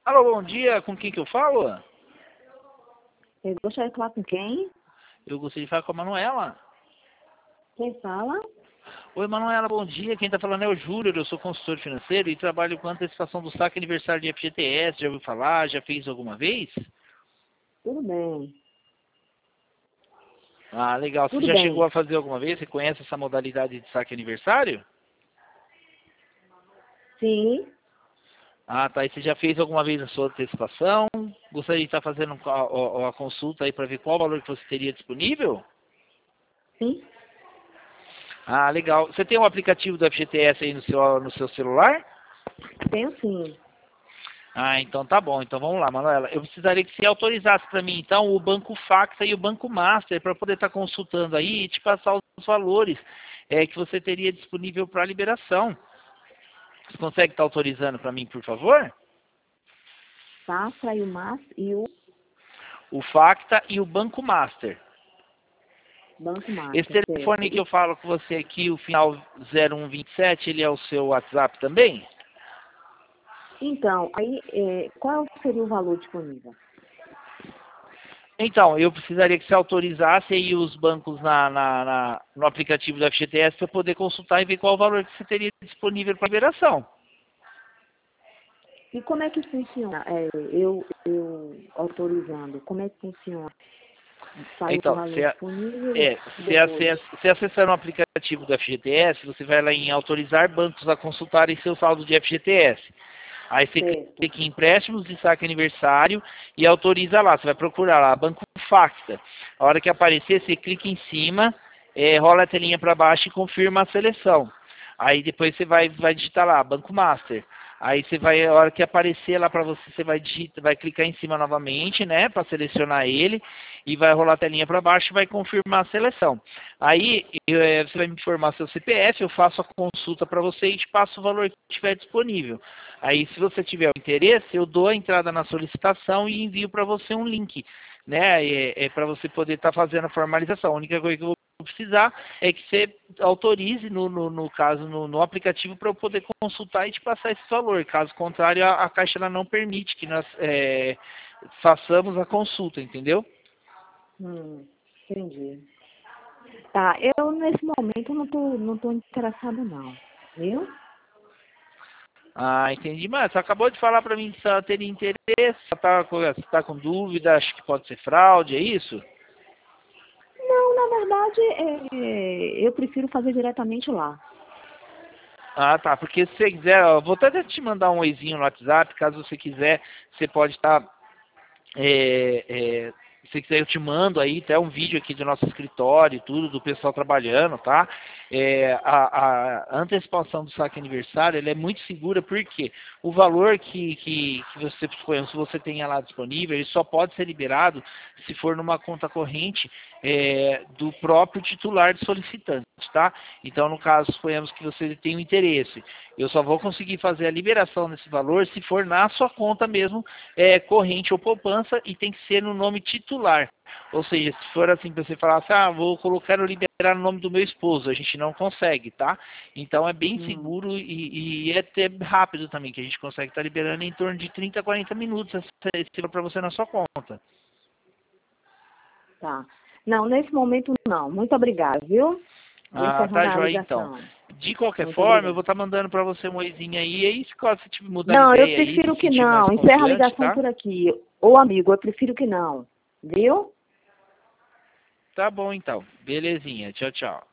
Alô, bom dia, com quem que eu falo? Eu gostaria de falar com quem? Eu gostaria de falar com a Manuela. Quem fala? Oi, Manuela, bom dia. Quem está falando é o Júlio, eu sou consultor financeiro e trabalho com antecipação do saque aniversário de FGTS. Já ouviu falar? Já fez alguma vez? Tudo bem. Ah, legal. Você Tudo já chegou bem. a fazer alguma vez? Você conhece essa modalidade de saque aniversário? Sim, Ah, tá. E você já fez alguma vez a sua antecipação? Gostaria de estar fazendo a consulta aí para ver qual valor que você teria disponível? sim. Ah, legal. Você tem um aplicativo do FGTS aí no seu celular? Tenho sim. Ah, então tá bom. Então vamos lá, Manuela. Eu precisaria que você autorizasse para mim, então, o Banco Facta e o Banco Master para poder estar consultando aí e te passar os valores que você teria disponível para liberação. Você consegue estar autorizando para mim, por favor? Safra e o MAS e o O Facta e o Banco Master. Banco Esse Master, certo. telefone que eu falo com você aqui, o final 0127, ele é o seu WhatsApp também? Então, aí, qual seria o valor disponível? Então, eu precisaria que você autorizasse aí os bancos no aplicativo do FGTS para poder consultar e ver qual o valor que você teria disponível para liberação. E como é que funciona? Eu autorizando, como é que funciona? Sai o Então, valor disponível e depois. você acessando o aplicativo do FGTS, você vai lá em autorizar bancos a consultarem seu saldo de FGTS. Aí você Certo. clica em empréstimos de saque aniversário e autoriza lá. Você vai procurar lá, Banco Facta. A hora que aparecer, você clica em cima, rola a telinha para baixo e confirma a seleção. Aí depois você vai digitar lá, Banco Master. Aí você vai, a hora que aparecer lá para você, você vai clicar em cima novamente, né, para selecionar ele, e vai rolar a telinha para baixo e vai confirmar a seleção. Aí você vai me informar seu CPF, eu faço a consulta para você e te passo o valor que estiver disponível. Aí, se você tiver interesse, eu dou a entrada na solicitação e envio para você um link, né, para você poder estar fazendo a formalização. A única coisa que eu vou precisar é que você autorize, no caso, no aplicativo, para eu poder consultar e te passar esse valor. Caso contrário, a Caixa ela não permite que nós façamos a consulta, entendeu? Entendi. Tá, eu nesse momento não tô interessada não, viu? Ah, entendi. Mas você acabou de falar para mim que você teria interesse, você tá com dúvida, acho que pode ser fraude, é isso? Não, na verdade, eu prefiro fazer diretamente lá. Ah, tá. Porque se você quiser, ó, vou até te mandar um oizinho no WhatsApp, caso você quiser, você pode estar. Se quiser, eu te mando aí até um vídeo aqui do nosso escritório e tudo, do pessoal trabalhando, tá? A antecipação do saque aniversário, ela é muito segura, porque o valor que você, se você tenha lá disponível, ele só pode ser liberado se for numa conta corrente do próprio titular de solicitante, tá? Então, no caso, suponhamos que você tem um interesse, eu só vou conseguir fazer a liberação desse valor se for na sua conta mesmo, corrente ou poupança, e tem que ser no nome titular. Ou seja, se for assim, para você falar assim, quero liberar no nome do meu esposo, a gente não consegue, tá? Então é bem Hum, seguro e é até rápido também, que a gente consegue estar liberando em torno de 30 a 40 minutos esse para você na sua conta. tá. Não, nesse momento não. Muito obrigada, viu? Vou Ah, tá encerrando a joia então. ligação. De qualquer Muito forma, eu vou obrigada. estar mandando para você um oizinho aí, e aí se caso você tiver mudar de Não, eu ideia aí, se prefiro que sentir mais não. Encerra a confiante, ligação tá? por aqui. Ô, amigo, eu prefiro que não. Viu? Tá bom então. Belezinha. Tchau, tchau.